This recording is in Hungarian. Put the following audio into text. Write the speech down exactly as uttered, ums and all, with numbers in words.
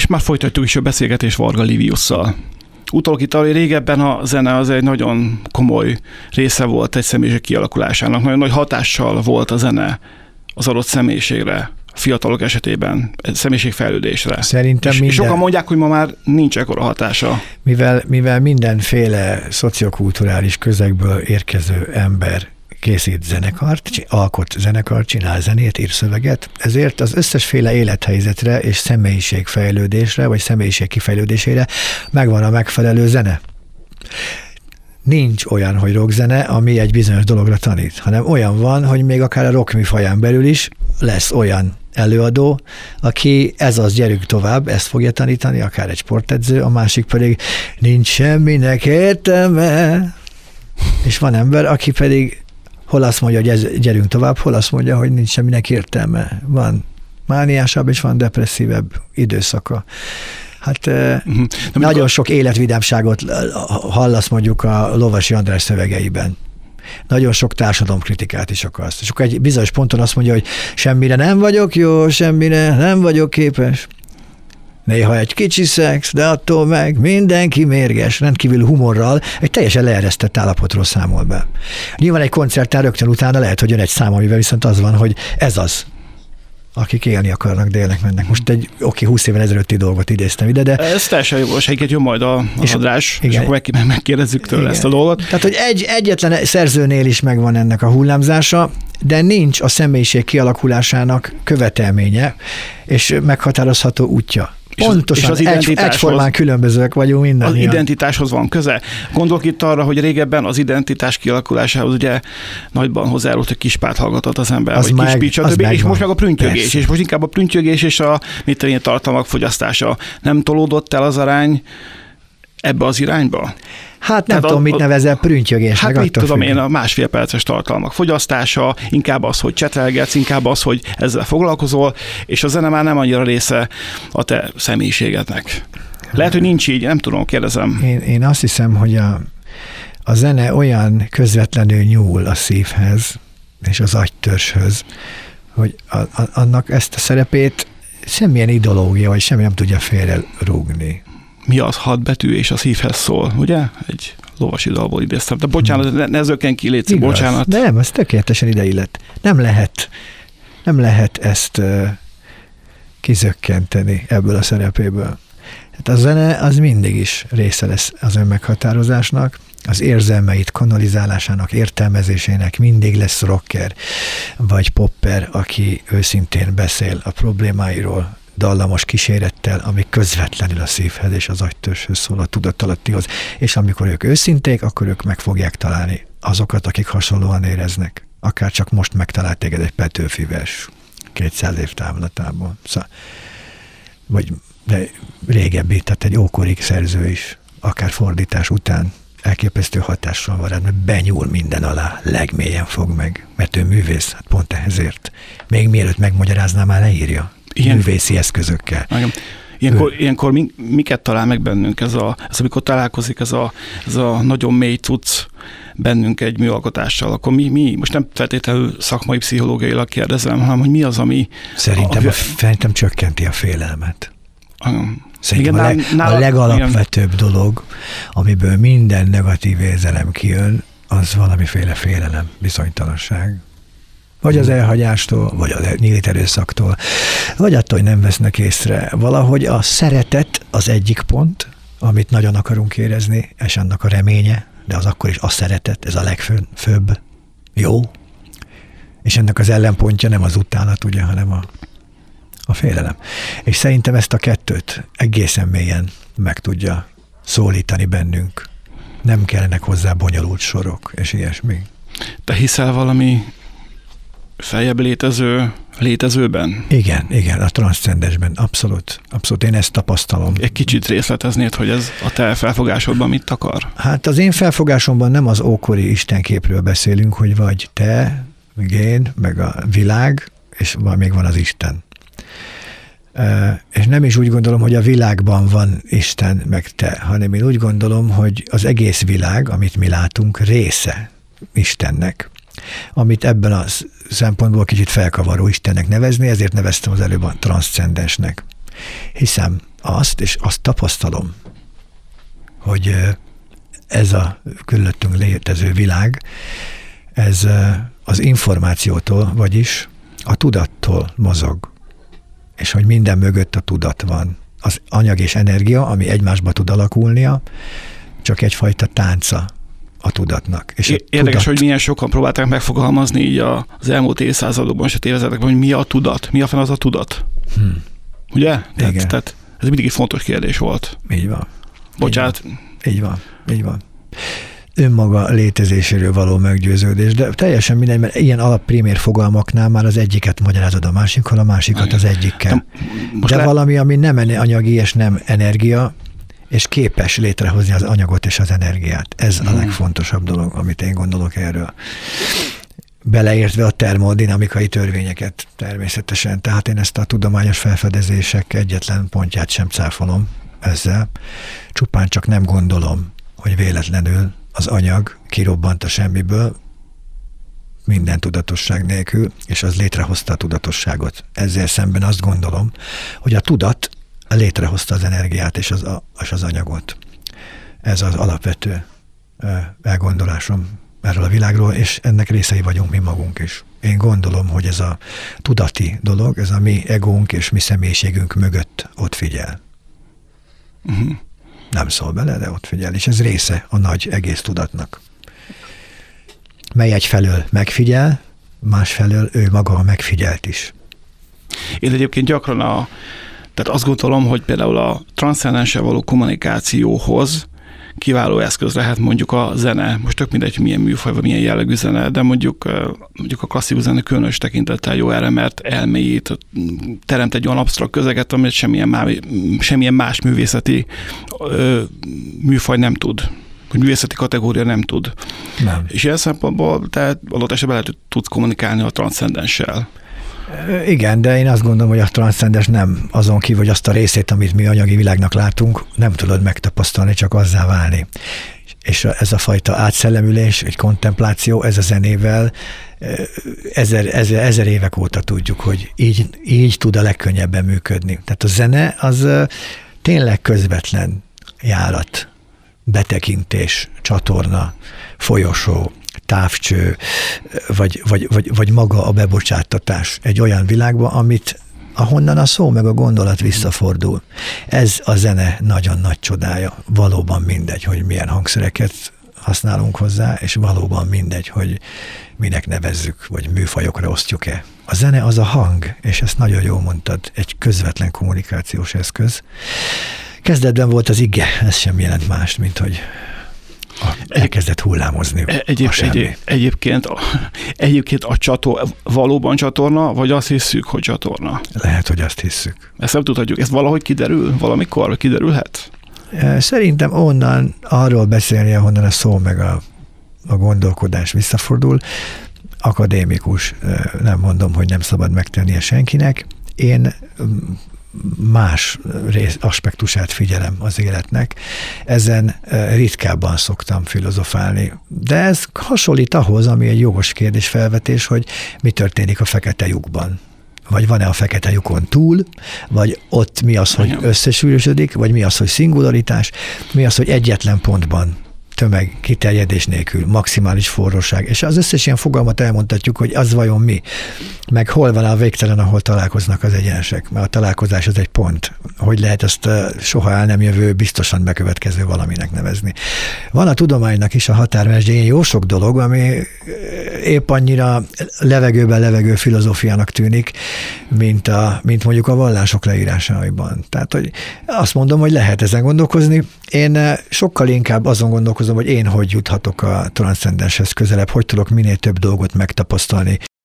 már folytatjuk is a beszélgetést Varga Liviusszal. Utalok itt arra, hogy régebben a zene az egy nagyon komoly része volt egy személyiség kialakulásának. Nagyon nagy hatással volt a zene az adott személyiségre, fiatalok esetében, személyiségfejlődésre. Szerintem és, minden... és sokan mondják, hogy ma már nincs ekkora hatása. Mivel, mivel mindenféle szociokulturális közegből érkező ember készít zenekart, alkot zenekart, csinál zenét, ír szöveget, ezért az összesféle élethelyzetre és személyiségfejlődésre, vagy személyiség kifejlődésére megvan a megfelelő zene. Nincs olyan, hogy rockzene, ami egy bizonyos dologra tanít, hanem olyan van, hogy még akár a rock műfaján belül is lesz olyan előadó, aki ez az, gyerünk tovább, ezt fogja tanítani, akár egy sportedző, a másik pedig nincs semminek értelme, és van ember, aki pedig hol azt mondja, hogy ez, gyerünk tovább, hol azt mondja, hogy nincs semminek értelme. Van mániásabb és van depresszívebb időszaka. Hát uh-huh. nagyon sok életvidámságot hallasz mondjuk a Lovasi András szövegeiben. Nagyon sok társadalomkritikát is akarsz. És akkor egy bizonyos ponton azt mondja, hogy semmire nem vagyok jó, semmire nem vagyok képes. Néha egy kicsi szex, de attól meg mindenki mérges, rendkívül humorral, egy teljesen leeresztett állapotról számol be. Nyilván egy koncerten rögtön utána lehet, hogy jön egy szám, amivel viszont az van, hogy ez az, akik élni akarnak, de élnek, mennek. Most egy oké, húsz évvel ezelőtti dolgot idéztem ide, de... Ez teljesen jogos, egyébként jön majd a, a és András, igen, és akkor meg, megkérdezzük tőle igen. ezt a dolgot. Tehát, hogy egy, egyetlen szerzőnél is megvan ennek a hullámzása, de nincs a személyiség kialakulásának követelménye, és meghatározható útja. Pontosan, és az egy, egyformán különbözőek vagyunk mindannyian. Az identitáshoz van köze. Gondolok itt arra, hogy régebben az identitás kialakulásához ugye nagyban hozzájárult, hogy Kispárt hallgatott az ember, az vagy Kispírt, stb. És most meg a prüntjögés, Persze. és most inkább a prüntjögés és a mit tudom én, tartalmak fogyasztása. Nem tolódott el az arány ebbe az irányba? Hát nem Tehát tudom, a, mit nevezel prüntjögésnek. Hát mit tudom én, a másfél perces tartalmak fogyasztása, inkább az, hogy csetelgetsz, inkább az, hogy ezzel foglalkozol, és a zene már nem annyira része a te személyiségednek. Lehet, hogy nincs így, nem tudom, kérdezem. Én, én azt hiszem, hogy a, a zene olyan közvetlenül nyúl a szívhez és az agytörzshöz, hogy a, a, annak ezt a szerepét semmilyen ideológia, vagy semmi nem tudja félre rúgni. Mi az hat betű és a szívhez szól, ugye? Egy lovasi dalból idéztem. De bocsánat, ne, ne zökken ki, létszik, bocsánat. De nem, ez tökéletesen ideillett. Nem lehet, nem lehet ezt uh, kizökkenteni ebből a szerepéből. Hát a zene az mindig is része lesz az önmeghatározásnak, az érzelmeit kanalizálásának, értelmezésének mindig lesz rocker, vagy popper, aki őszintén beszél a problémáiról, dallamos kísérettel, ami közvetlenül a szívhez és az agytörzshöz szól, a tudatalattihoz. És amikor ők őszinték, akkor ők meg fogják találni azokat, akik hasonlóan éreznek. Akár csak most megtalált téged egy Petőfi vers kétszáz év távlatából. Szóval, vagy de régebbi, tehát egy ókori szerző is, akár fordítás után elképesztő hatással van rád, mert benyúl minden alá, legmélyen fog meg, mert ő művész, hát pont ehhezért. Még mielőtt megmagyarázná, már leírja. Ilyen, művészi eszközökkel. Ilyenkor, ilyenkor mi, miket talál meg bennünk ez, a, ez amikor találkozik ez a, ez a nagyon mély cucc bennünk egy műalkotással, akkor mi, mi most nem feltétlenül szakmai pszichológiailag kérdezem, hanem hogy mi az, ami... Szerintem, a, a, szerintem csökkenti a félelmet. Szerintem igen, a, leg, nála, a legalapvetőbb igen. dolog, amiből minden negatív érzelem kijön, az valamiféle félelem, bizonytalanság. Vagy az elhagyástól, vagy a nyílt erőszaktól, vagy attól, hogy nem vesznek észre. Valahogy a szeretet az egyik pont, amit nagyon akarunk érezni, és annak a reménye, de az akkor is a szeretet, ez a legfőbb. Jó. És ennek az ellenpontja nem az utálat, ugye, hanem a, a félelem. És szerintem ezt a kettőt egészen mélyen meg tudja szólítani bennünk. Nem kellenek hozzá bonyolult sorok, és ilyesmi. Te hiszel valami feljebb létező, létezőben? Igen, igen, a transzcendensben, abszolút, abszolút, én ezt tapasztalom. Egy kicsit részleteznéd, hogy ez a te felfogásodban mit akar? Hát az én felfogásomban nem az ókori istenképről beszélünk, hogy vagy te, meg én, meg a világ, és még van az Isten. És nem is úgy gondolom, hogy a világban van Isten, meg te, hanem én úgy gondolom, hogy az egész világ, amit mi látunk, része Istennek, amit ebben a szempontból kicsit felkavaró Istennek nevezni, ezért neveztem az előbb a transzcendensnek. Hiszem azt, és azt tapasztalom, hogy ez a körülöttünk létező világ, ez az információtól, vagyis a tudattól mozog. És hogy minden mögött a tudat van. Az anyag és energia, ami egymásba tud alakulnia, csak egyfajta tánca a tudatnak. És a Érdekes, tudat... hogy milyen sokan próbálták megfogalmazni így az elmúlt évszázadokban, és a tévezetekben, hogy mi a tudat, mi a fenn az a tudat. Hmm. Ugye? Tehát, Igen. tehát ez mindig egy fontos kérdés volt. Így van. Bocsánat. Így van. Így van. Önmaga létezéséről való meggyőződés, de teljesen mindegy, mert ilyen alapprimér fogalmaknál már az egyiket magyarázod a másikkal, a másikat az egyikkel. De, de le... valami, ami nem anyagi és nem energia, és képes létrehozni az anyagot és az energiát. Ez hmm. a legfontosabb dolog, amit én gondolok erről. Beleértve a termodinamikai törvényeket természetesen. Tehát én ezt a tudományos felfedezések egyetlen pontját sem cáfolom ezzel. Csupán csak nem gondolom, hogy véletlenül az anyag kirobbant a semmiből, minden tudatosság nélkül, és az létrehozta a tudatosságot. Ezzel szemben azt gondolom, hogy a tudat létrehozta az energiát és az, és az anyagot. Ez az alapvető elgondolásom erről a világról, és ennek részei vagyunk mi magunk is. Én gondolom, hogy ez a tudati dolog, ez a mi egónk és mi személyiségünk mögött ott figyel. Uh-huh. Nem szól bele, de ott figyel, és ez része a nagy egész tudatnak. Mely egyfelől megfigyel, másfelől ő maga megfigyelt is. Én egyébként gyakran a, tehát azt gondolom, hogy például a transzcendenssel való kommunikációhoz kiváló eszköz lehet mondjuk a zene. Most tök mindegy, hogy milyen műfaj, vagy milyen jellegű zene, de mondjuk, mondjuk a klasszikus zene különös tekintettel jó erre, mert elmélyít, teremt egy olyan absztrakt közeget, amit semmilyen, má, semmilyen más művészeti ö, műfaj nem tud. Hogy művészeti kategória nem tud. Nem. És ilyen szempontból te adott esetben lehet, hogy tudsz kommunikálni a transzcendenssel. Igen, de én azt gondolom, hogy a transzcendens nem azon kívül, hogy azt a részét, amit mi anyagi világnak látunk, nem tudod megtapasztalni, csak azzá válni. És ez a fajta átszellemülés, egy kontempláció, ez a zenével ezer, ezer, ezer évek óta tudjuk, hogy így, így tud a legkönnyebben működni. Tehát a zene az tényleg közvetlen járat, betekintés, csatorna, folyosó, távcső, vagy, vagy, vagy, vagy maga a bebocsáttatás egy olyan világba, amit ahonnan a szó meg a gondolat visszafordul. Ez a zene nagyon nagy csodája. Valóban mindegy, hogy milyen hangszereket használunk hozzá, és valóban mindegy, hogy minek nevezzük, vagy műfajokra osztjuk-e. A zene az a hang, és ezt nagyon jól mondtad, egy közvetlen kommunikációs eszköz. Kezdetben volt az ige, ez sem jelent mást, mint hogy a, elkezdett hullámozni egyéb, a semmi. Egyéb, egyébként, a, egyébként a csatorna, valóban csatorna, vagy azt hiszük, hogy csatorna? Lehet, hogy azt hiszük. Ezt nem tudhatjuk. Ez valahogy kiderül? Valamikor kiderülhet? Szerintem onnan arról beszélni, ahonnan a szó meg a, a gondolkodás visszafordul. Akadémikus, nem mondom, hogy nem szabad megtennie senkinek. Én más rész, aspektusát figyelem az életnek. Ezen ritkábban szoktam filozofálni. De ez hasonlít ahhoz, ami egy jogos kérdésfelvetés, hogy mi történik a fekete lyukban. Vagy van-e a fekete lyukon túl, vagy ott mi az, hogy összesűrűsödik, vagy mi az, hogy szingularitás, mi az, hogy egyetlen pontban tömeg kiterjedés nélkül, maximális forróság. És az összes ilyen fogalmat elmondhatjuk, hogy az vajon mi, meg hol van a végtelen, ahol találkoznak az egyenesek, mert a találkozás az egy pont. Hogy lehet ezt soha el nem jövő, biztosan bekövetkező valaminek nevezni. Van a tudománynak is a határmesdjén jó sok dolog, ami épp annyira levegőben levegő filozófiának tűnik, mint, a, mint mondjuk a vallások leírásaiban. Tehát, hogy azt mondom, hogy lehet ezen gondolkozni. Én sokkal inkább azon gondolkozom, hogy én hogy juthatok a transzcendenshez közelebb, hogy tudok minél több dolgot megtapasztalni